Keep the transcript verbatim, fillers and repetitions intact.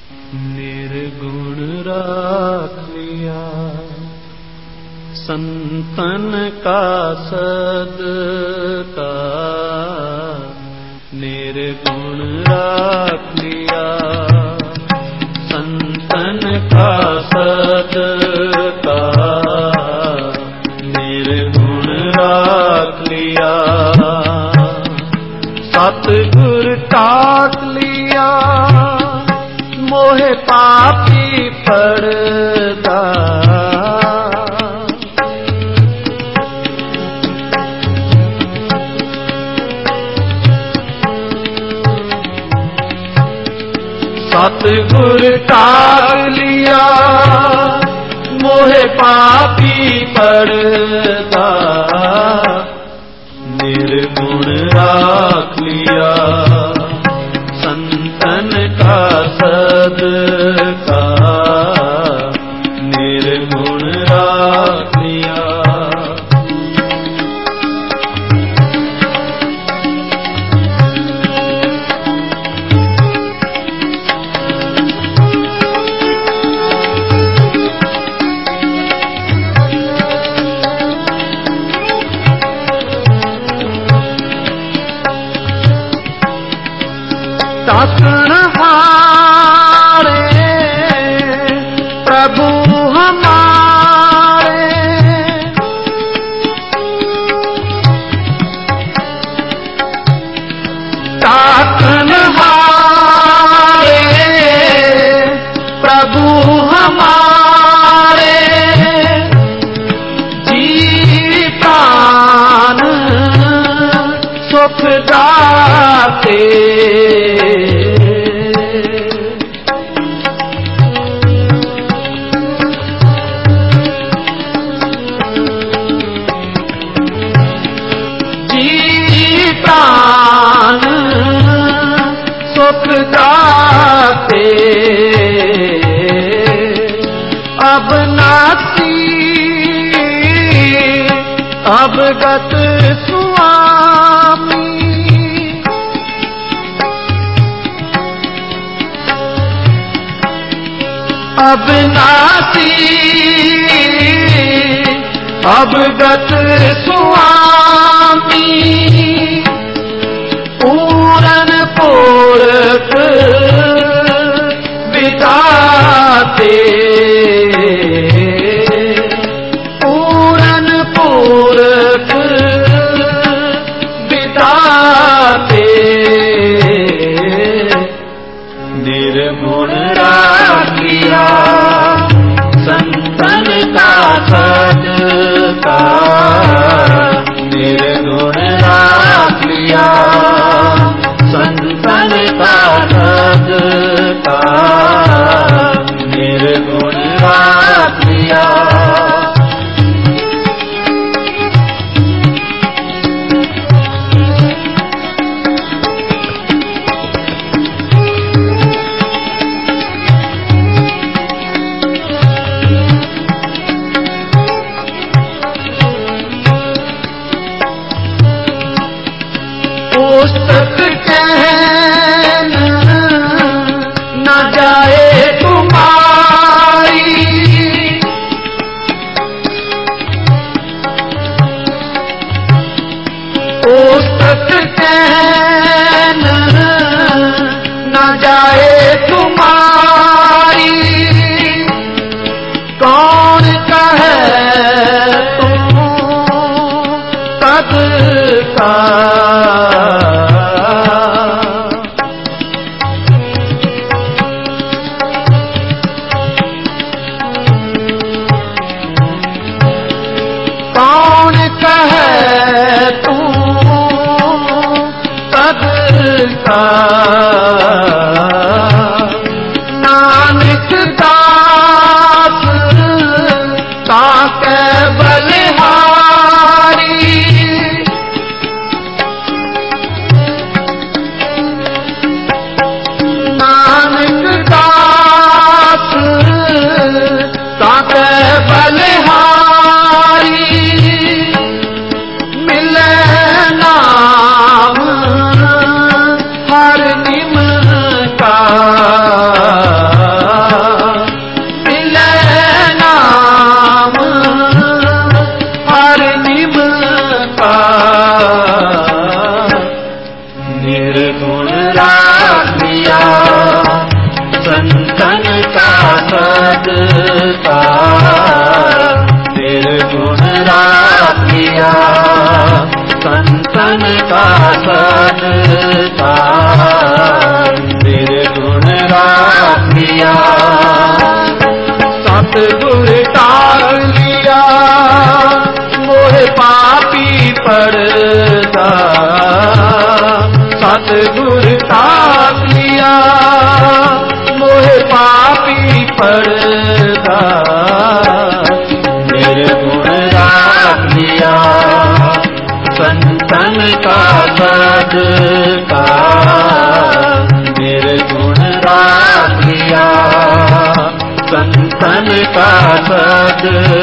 निर्गुण राख लिया संतन का सदका, निर्गुण राख लिया संतन का सदका, निर्गुण राख लिया सतगुर टाक लिया मोहे पापी पड़दा, सतगुर टाक लिया मोहे पापी पड़दा, निर्गुण राख लिया संतन का सदका, निर्गुण राख लिया। ताकन हारे प्रभु हमारे, ताकन हारे प्रभु हमारे, जी प्राण सुख दाते, प्राण सुख दाते, अब नासी अब गत स्वामी, अब नासी अब गत स्वामी, पूरन पूरक विधाते, पूरन पूरक विधाते, निर्गुण राख लिया संतन का सदका, निर्गुण राख लिया संतन का सदका, निर्गुण राख लिया। पुस्तक कहन न जाए तुम्हारी, पुस्तक कहन न जाए तुम्हारी, कौन कहे तुम तद का, कौन कहे तू तद का, नानक दास ताके बलिहारी, नानक दास ताके बलिहारी, मिले नाम हर निम संतन का सत्कार तेरे गुण राख लिया सतगुर टाल लिया मोहे पापी पड़ता सतगुर टाल लिया मोहे पापी पड़ता मेरे गुण राख लिया संतन का सत्कार मेरे गुण राख लिया संतन का सत्कार